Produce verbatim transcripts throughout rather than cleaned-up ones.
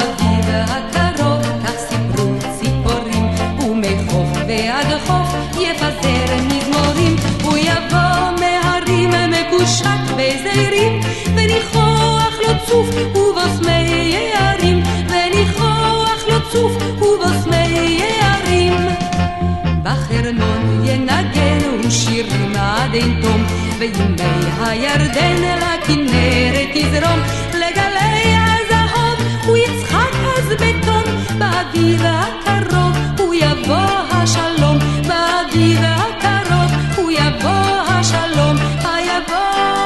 באביב הקרוב כך סיפרו ציפורים ומחוף ועד חוף יפזר מזמורים הוא יבוא מהרים מקושט בזעירים וניחוח לו צוף ובוסמי יערים וניחוח לו צוף ובוסמי יערים בחרמון ינגן ושירים עד אין תום וימי הירדן אל הכנרת יזרום לגלי הזהוב הוא יצחק אז בתום באביב הקרוב הוא יבוא השלום באביב הקרוב הוא יבוא השלום היבוא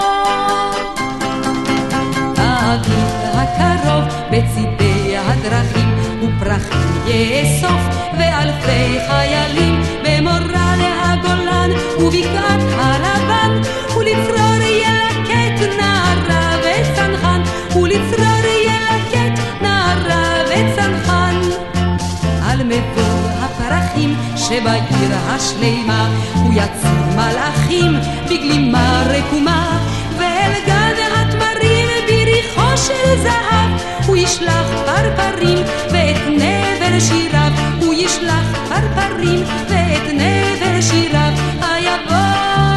באביב הקרוב בצידי הדרכים ופרחים יאסוף ואלפי חיילים במורל הגולן ובקעת הלבן ולצרור ילקט נערה וצנחן ולצרור ילקט נערה וצנחן על מבוא הפרחים שבעיר השלימה הוא יציב מלאכים בגלימה רקומה ואל גן התמרים בריחו של זהב הוא ישלח פרפרים ואת נבל שיריו הוא ישלח פרפרים ואת נבל שיריו היבוא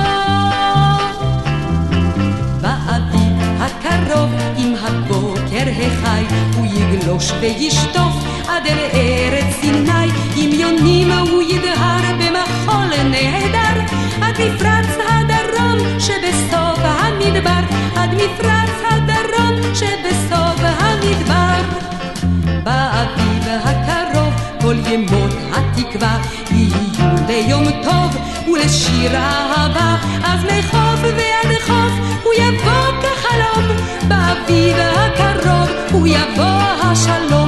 באביב הקרוב עם הבוקר החי הוא יגלוש וישטוף עד אל ארץ סיני עם יונים הוא ידהר במחול נהדר עד מפרץ הדרום שבסוף המדבר עד מפרץ הדרום שבסוף המדבר באביב הקרוב כל ימות התקווה יהיו ליום טוב ולשיר אהבה אז מחוף ועד חוף הוא יבוא כחלום באביב הקרוב הוא יבוא השלום